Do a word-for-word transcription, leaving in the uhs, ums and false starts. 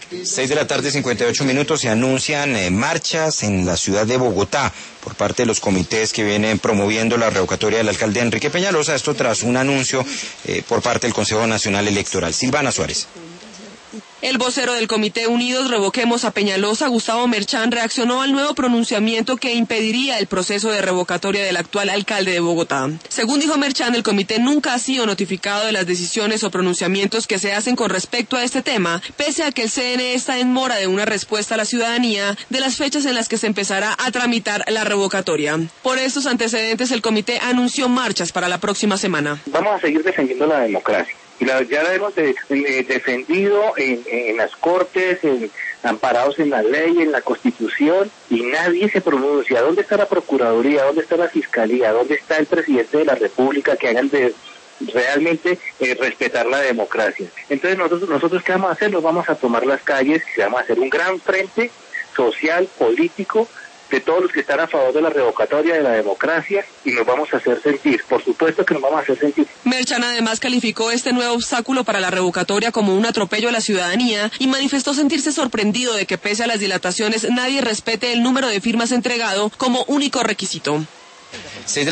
Seis de la tarde, cincuenta y ocho minutos, se anuncian eh, marchas en la ciudad de Bogotá por parte de los comités que vienen promoviendo la revocatoria del alcalde Enrique Peñalosa, esto tras un anuncio eh, por parte del Consejo Nacional Electoral. Silvana Suárez. El vocero del Comité Unidos Revoquemos a Peñalosa, Gustavo Merchán, reaccionó al nuevo pronunciamiento que impediría el proceso de revocatoria del actual alcalde de Bogotá. Según dijo Merchán, el comité nunca ha sido notificado de las decisiones o pronunciamientos que se hacen con respecto a este tema, pese a que el C N E está en mora de una respuesta a la ciudadanía de las fechas en las que se empezará a tramitar la revocatoria. Por estos antecedentes, el comité anunció marchas para la próxima semana. Vamos a seguir defendiendo la democracia. Y la, ya la hemos de, de, defendido en, en las cortes, en, amparados en la ley, en la Constitución, y nadie se pronuncia. ¿Dónde está la Procuraduría? ¿Dónde está la Fiscalía? ¿Dónde está el presidente de la República que hagan de realmente eh, respetar la democracia? Entonces nosotros, nosotros ¿qué vamos a hacer? Nos vamos a tomar las calles, y vamos a hacer un gran frente social, político, de todos los que están a favor de la revocatoria de la democracia, y nos vamos a hacer sentir, por supuesto que nos vamos a hacer sentir. Merchán además calificó este nuevo obstáculo para la revocatoria como un atropello a la ciudadanía y manifestó sentirse sorprendido de que pese a las dilataciones nadie respete el número de firmas entregado como único requisito.